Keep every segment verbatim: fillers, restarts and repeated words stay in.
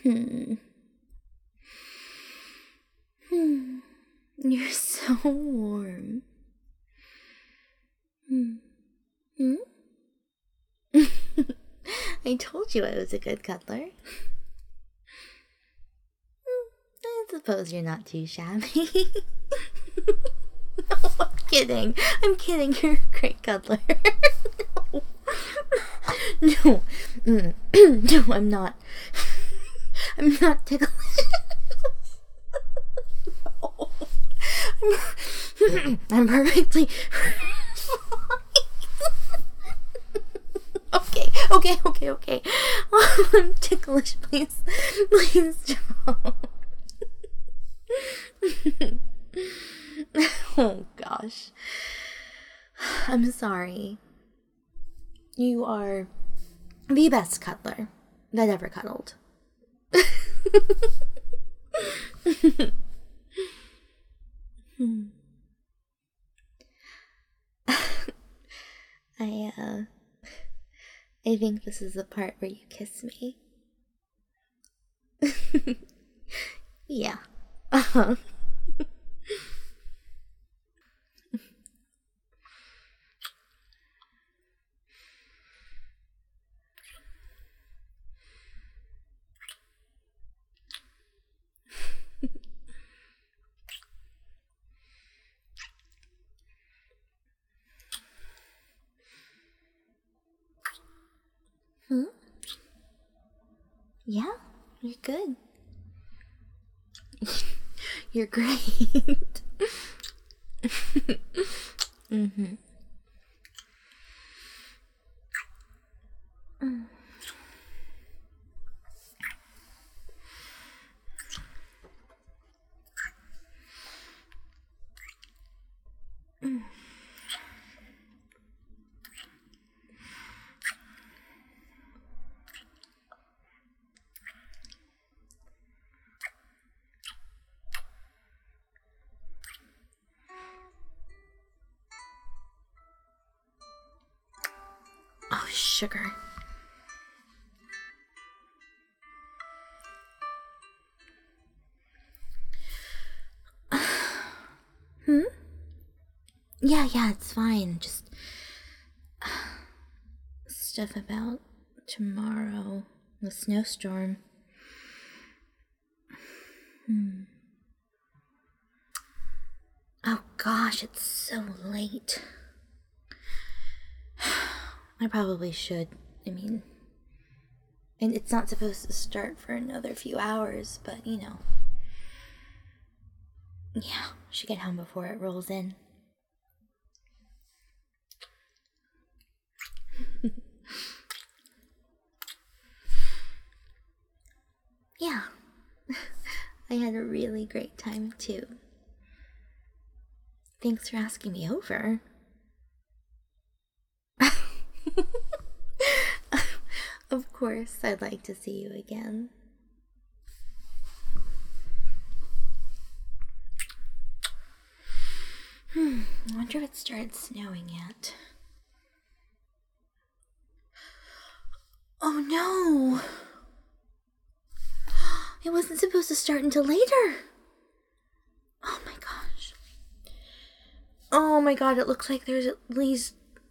Hmm. Hmm. You're so warm. Hmm. Hmm? I told you I was a good cuddler. Hmm, I suppose you're not too shabby. No, I'm kidding. I'm kidding. You're a great cuddler. No. No. Mm. No, I'm not. I'm not ticklish. No. I'm, I'm perfectly fine. Okay, okay, okay, okay. I'm ticklish, please. Please stop. Oh gosh. I'm sorry. You are the best cuddler that ever cuddled. Hmm. I, uh, I think this is the part where you kiss me. Yeah. Uh-huh. Hmm? Yeah, you're good. You're great. Mm-hmm. Mm. Mm. Oh, sugar. Hmm? Yeah, yeah, it's fine. Just stuff about tomorrow, the snowstorm. Hmm. Oh gosh, it's so late. I probably should. I mean, and it's not supposed to start for another few hours, but you know. Yeah, should get home before it rolls in. Yeah, I had a really great time too. Thanks for asking me over. Of course, I'd like to see you again. Hmm, I wonder if it started snowing yet. Oh no! It wasn't supposed to start until later! Oh my gosh. Oh my god, it looks like there's at least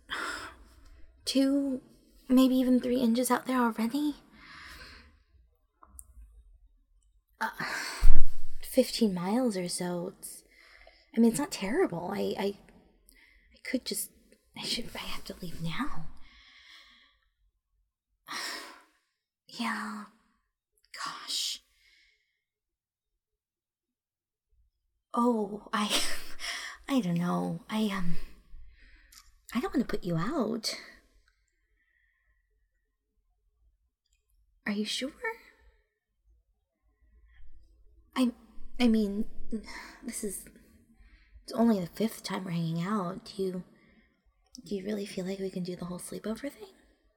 two, maybe even three inches out there already. Uh, fifteen miles or so. It's, I mean, it's not terrible. I, I, I could just, I should, I have to leave now. Yeah. Gosh. Oh, I, I don't know. I, um, I don't want to put you out. Are you sure? I, I mean, this is, it's only the fifth time we're hanging out. Do you, do you really feel like we can do the whole sleepover thing?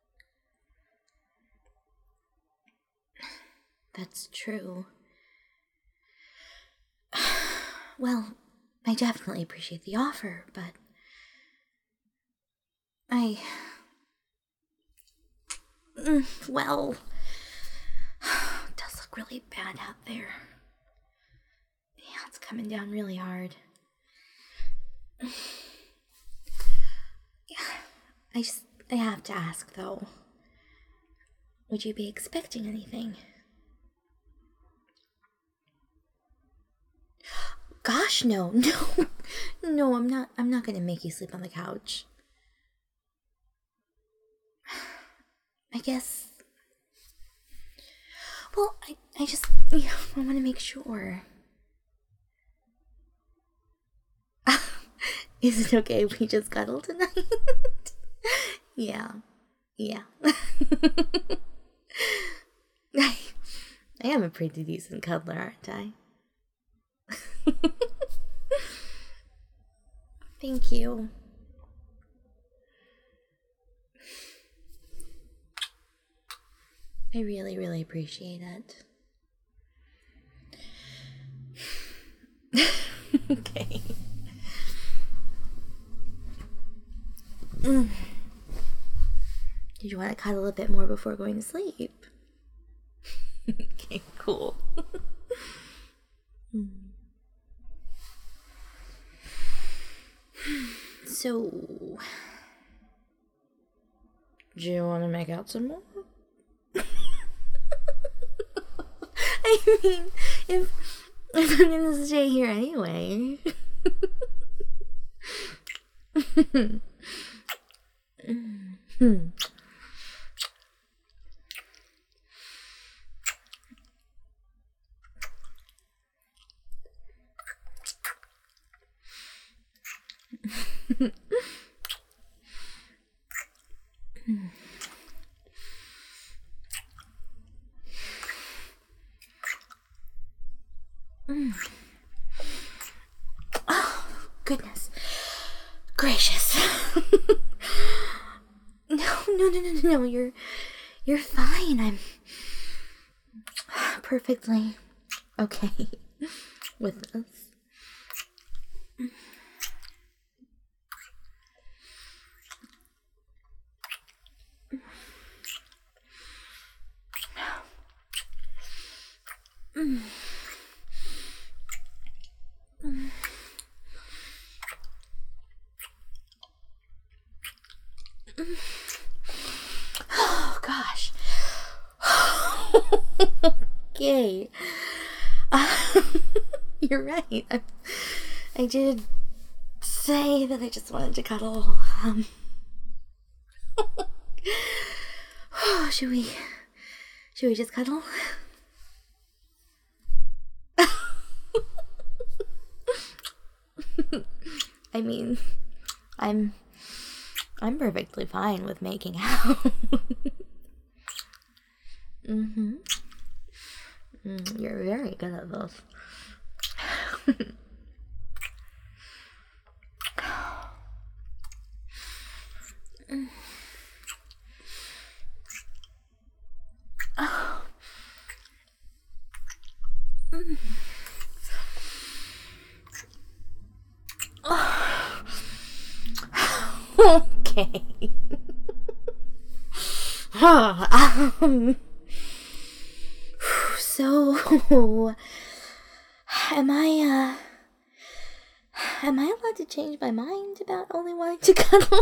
That's true. Well, I definitely appreciate the offer, but I. Mm, well, it does look really bad out there. Yeah, it's coming down really hard. Yeah, I just, I have to ask though. Would you be expecting anything? Gosh, no, no, no, I'm not, I'm not gonna make you sleep on the couch. I guess, well, I, I just, yeah, I want to make sure. Is it okay if we just cuddle tonight? Yeah, yeah. I, I am a pretty decent cuddler, aren't I? Thank you. I really, really appreciate it. Okay. Mm. Did you want to cuddle a bit more before going to sleep? Okay, cool. Mm. So, do you want to make out some more? I mean, if if I'm gonna stay here anyway. Mm. Oh, goodness gracious. No, no, no, no, no, you're, you're fine. I'm perfectly okay with this. Mm. Mm. Oh gosh. Okay. Uh, you're right. I, I did say that I just wanted to cuddle. Um, should we? Should we just cuddle? I mean, I'm I'm perfectly fine with making out. Mm-hmm. Mm, you're very good at this. Mm. Oh. Mm. Oh. Okay. um, so, am I, uh, am I allowed to change my mind about only wanting to cuddle?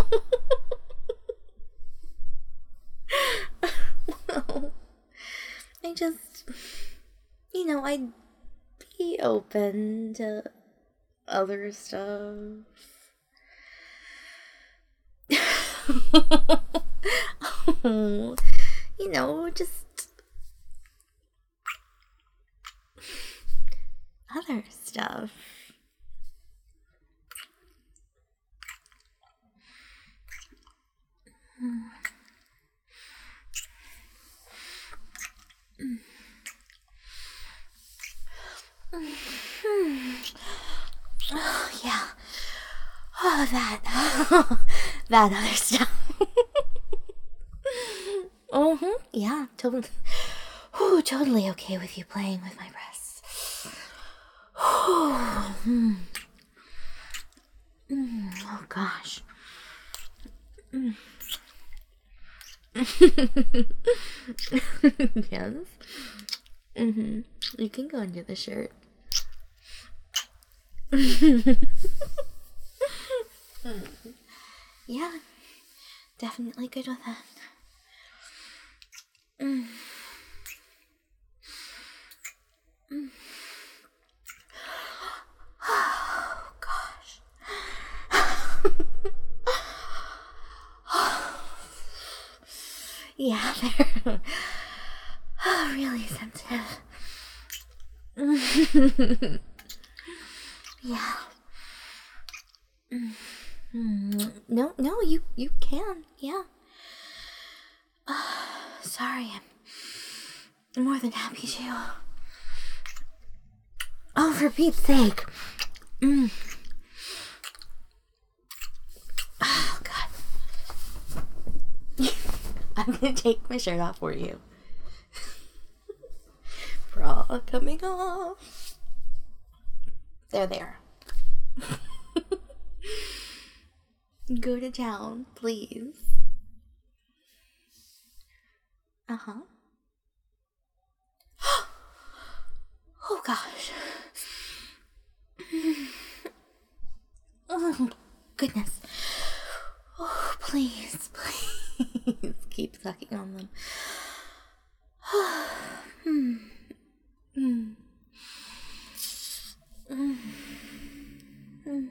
Well, I just, you know, I'd be open to other stuff. Oh, you know, just other stuff. Oh, yeah. Oh, that. That other stuff. Mm-hmm. Yeah, totally. Ooh, totally okay with you playing with my breasts. Mm. Mm. Oh, gosh. Mm. Yes. Mm-hmm. You can go under the shirt. Yeah, definitely good with that. Mm. Mm. Oh, gosh. Yeah, they're oh, really sensitive. Yeah. Mm. No, no, you you can. Yeah. Uh, sorry, I'm more than happy to. Oh, for Pete's sake. Mm. Oh, God. I'm gonna take my shirt off for you. Bra coming off. There, there. Go to town, please. Uh-huh. Oh, gosh. Oh, goodness. Oh, please, please keep sucking on them. Hmm. Mm. Mm. Mm.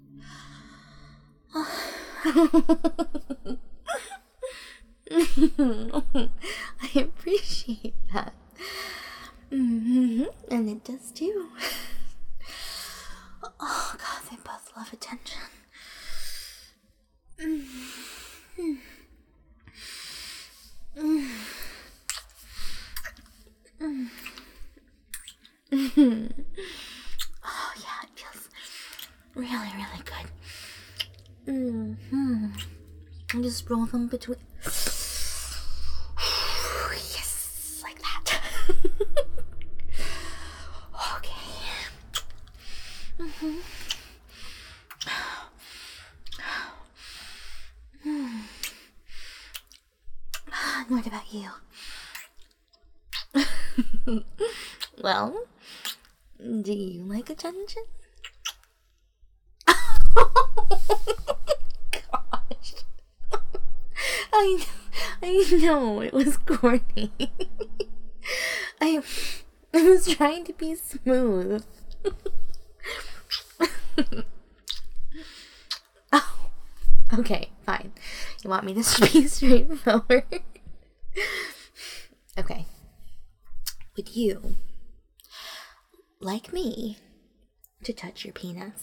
I appreciate that. Mm-hmm. And it does too. Oh, God, they both love attention. Mm-hmm. Mm. Mm. Mm. Oh, yeah, it feels really, really good. Mm-hmm. And just roll them between. Yes, like that. Okay. Mm-hmm. Mm. What about you? Well, do you like attention? Gosh. I, I know it was corny. I, I was trying to be smooth. Oh, okay, fine. You want me to be straightforward? Okay. Would you like me to touch your penis?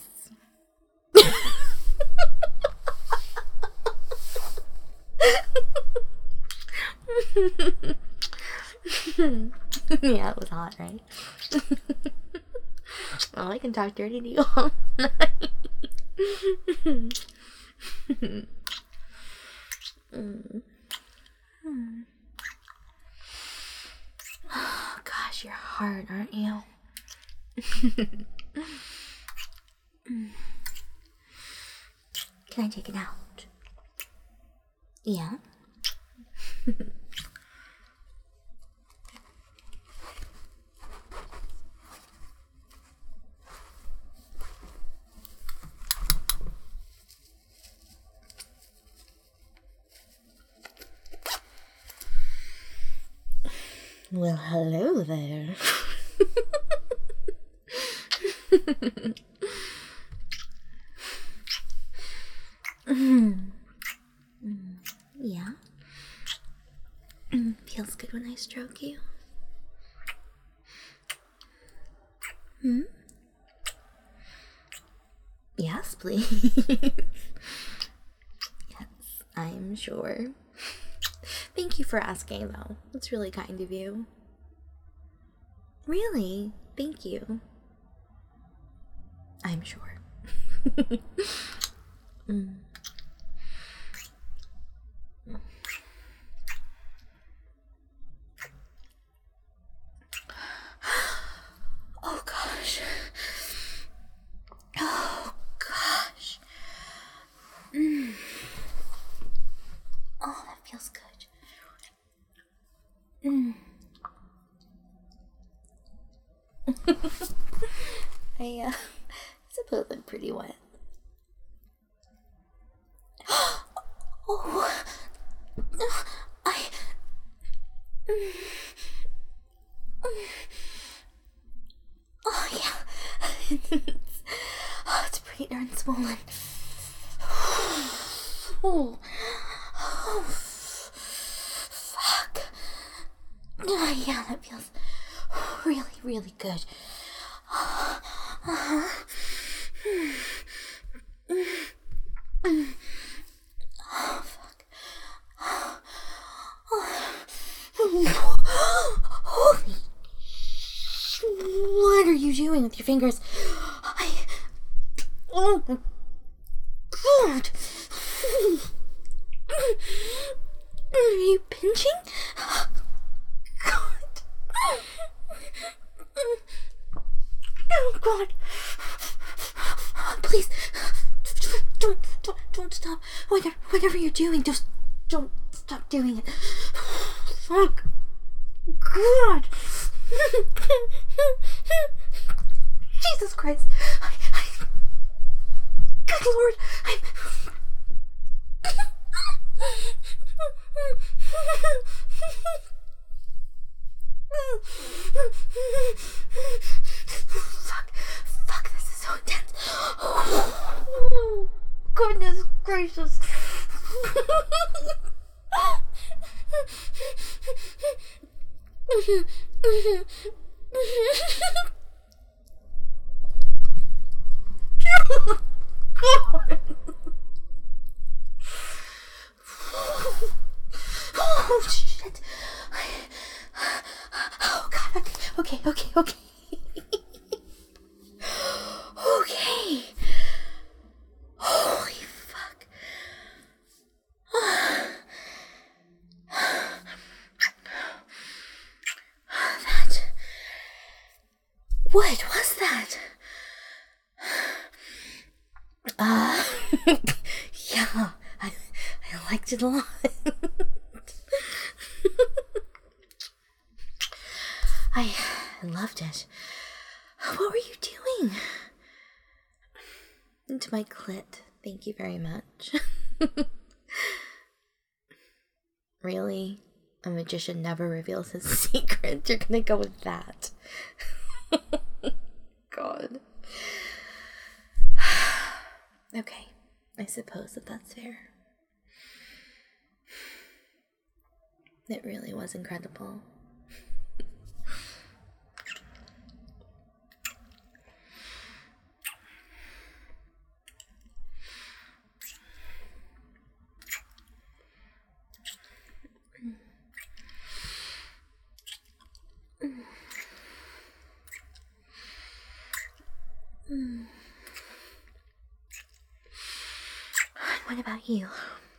Yeah, it was hot, right? Well, I can talk dirty to you all night. Mm. Mm. Oh, gosh, you're hard, aren't you? Mm. Can I take it out? Yeah? Well, hello there. Mm. Mm. Yeah? Mm. Feels good when I stroke you. Hmm? Yes, please. Yes, I'm sure. Thank you for asking, though. It's really kind of you. Really? Thank you. I'm sure. Mm. Oh, gosh. Oh, gosh. Mm. Oh, that feels good. Mm. I uh, suppose I'm pretty wet. Oh, I. Oh yeah, it's, oh, it's pretty darn swollen. Oh, oh, fuck. Oh, yeah, that feels really, really good. Uh-huh. Oh, fuck. Holy. What are you doing with your fingers? I. Oh my god. Are you pinching? God. Oh god. Please. Don't, don't, don't stop. Whatever, whatever you're doing, just don't stop doing it. Fuck. God. Jesus Christ. I, I, good Lord. I'm. Fuck. Fuck, this is so intense. Oh, goodness gracious. God. Oh shit. Oh god, okay, okay, okay, okay. Okay. Holy fuck. That. What was that? Uh, yeah, I, I liked it a lot. I loved it. What were you doing? Into my clit. Thank you very much. Really? A magician never reveals his secret. You're gonna go with that. God. Okay, I suppose that that's fair. It really was incredible. Mm. What about you?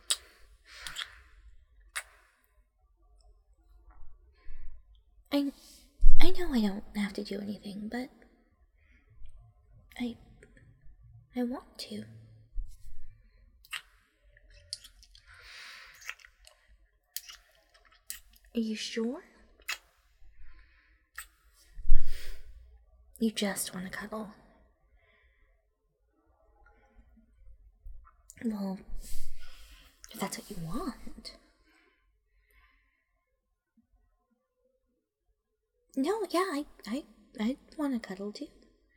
I I know I don't have to do anything, but I I want to. Are you sure? You just want to cuddle. Well, if that's what you want. No, yeah, I I I want to cuddle too.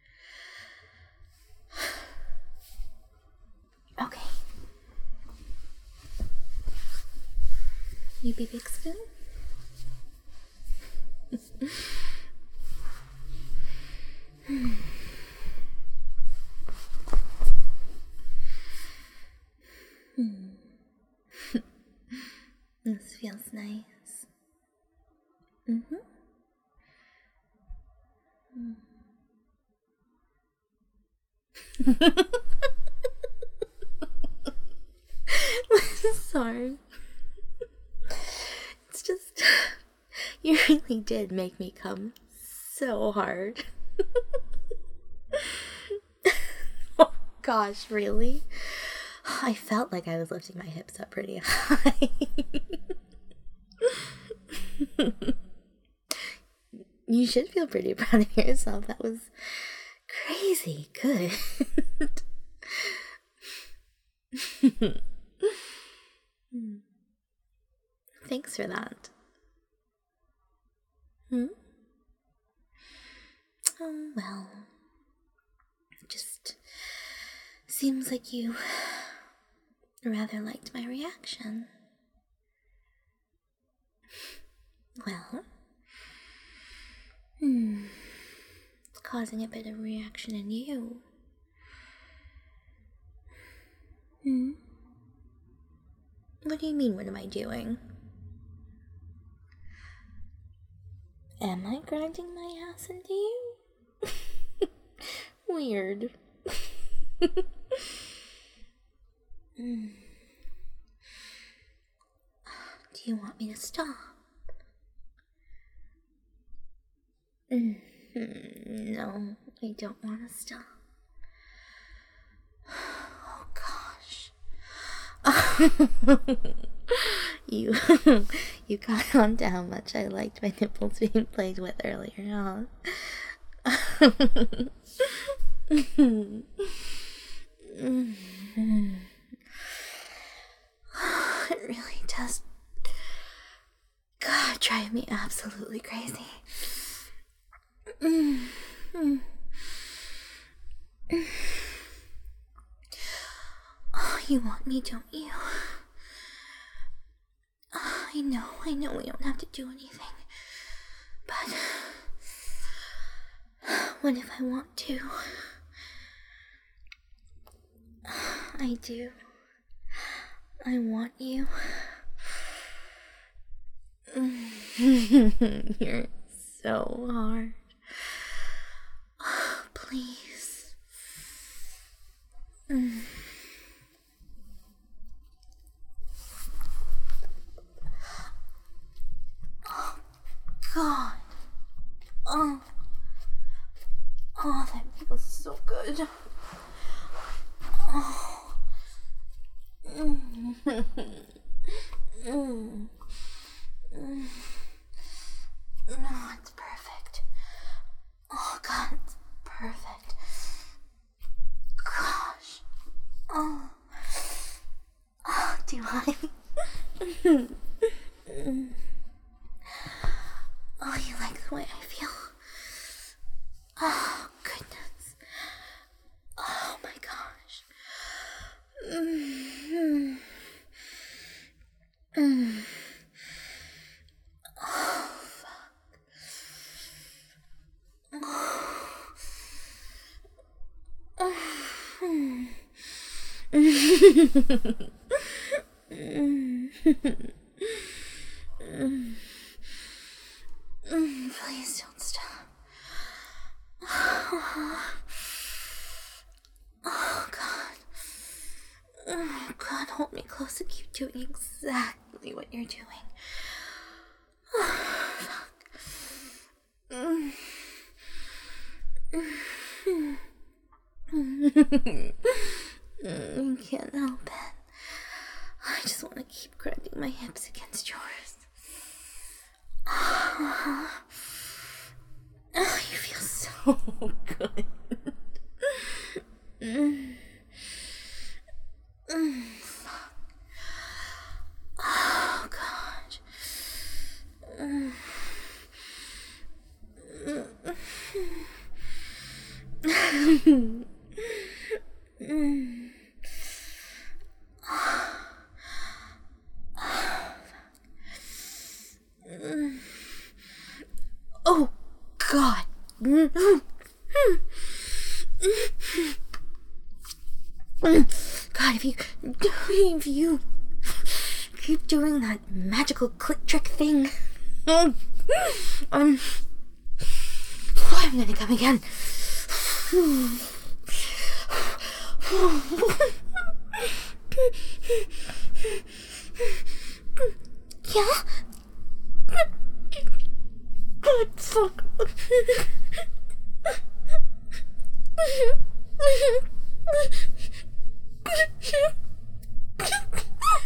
Okay. You be big spoon? Hmm. Hmm. This feels nice. Mm-hmm. Mm. Sorry. It's just, you really did make me come so hard. Oh gosh, really? I felt like I was lifting my hips up pretty high. You should feel pretty proud of yourself. That was crazy good. Thanks for that. Hmm? Oh, well. Just seems like you rather liked my reaction. Well, hmm, it's causing a bit of reaction in you. Hmm? What do you mean, what am I doing? Am I grinding my ass into you? Weird. mm. Do you want me to stop? Mm. No, I don't want to stop. Oh gosh. you you caught on to how much I liked my nipples being played with earlier, huh? It really does, God, drive me absolutely crazy. Oh, you want me, don't you? Oh, I know, I know we don't have to do anything. But what if I want to? I do. I want you. You're so hard. Oh, please. Mm. Oh, God. Oh. Oh, that feels so good. Oh. Mm. Mm. Mm. No, it's perfect. Oh, God, it's perfect. Gosh. Oh. Oh, do I? Oh, you like the way I feel? Oh, goodness. Oh, my gosh. Mm-hmm. Mm. Oh, fuck. Please don't stop. Oh, God. Oh, God, hold me close and keep doing exactly what you're doing. Oh, fuck. Mm. I can't help it. I just want to keep grinding my hips against yours. Oh, oh, you feel so good. Mm. Mm, fuck. Oh, God. Mm. Mm. Mm. Oh, God. God, if you, if you keep doing that magical click trick thing, um, I'm gonna come again. Yeah? God, fuck.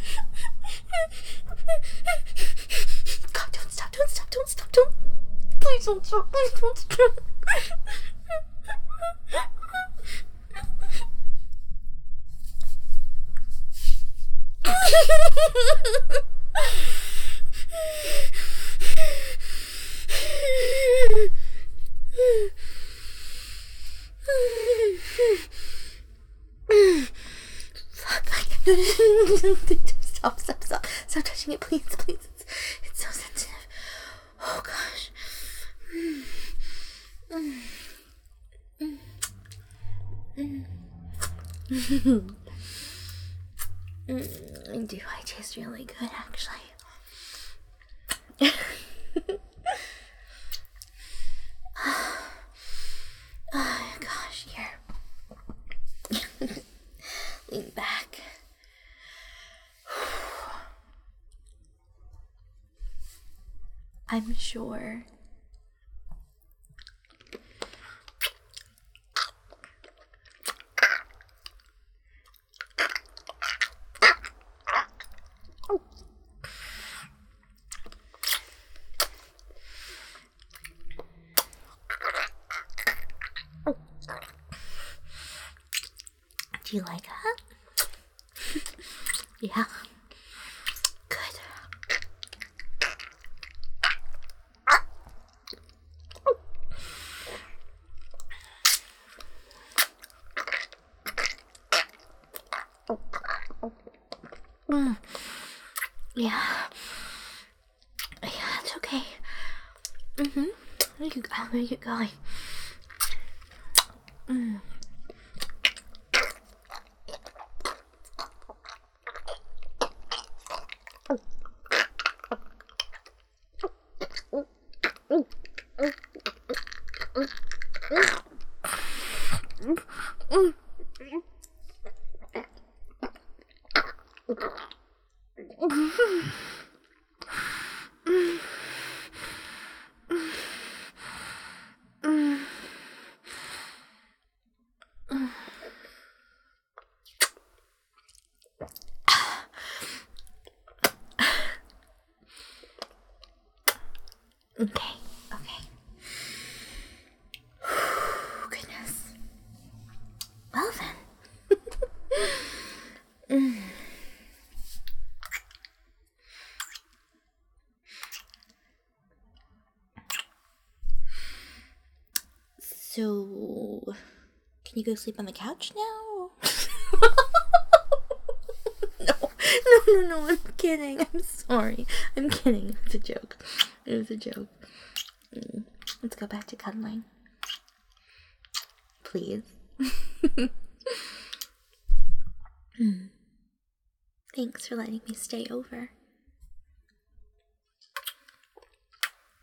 God, don't stop, don't stop, don't stop, don't. Please don't stop. Please don't stop. Stop, stop, stop. Stop touching it, please, please. It's, it's so sensitive. Oh, gosh. Mm. Mm. Mm. Mm. Mm. Do I taste really good, actually? Oh, gosh, here. Lean back. I'm sure. Do you like that? Yeah. Good. Mm. Yeah. Yeah, it's okay. Mm-hmm. There you go. There you go. Mm. Okay, okay. Goodness. Well then. mm. So, can you go sleep on the couch now? no, no, no, no, I'm kidding. I'm sorry. I'm kidding. It's a joke. It was a joke. Mm. Let's go back to cuddling. Please. mm. Thanks for letting me stay over.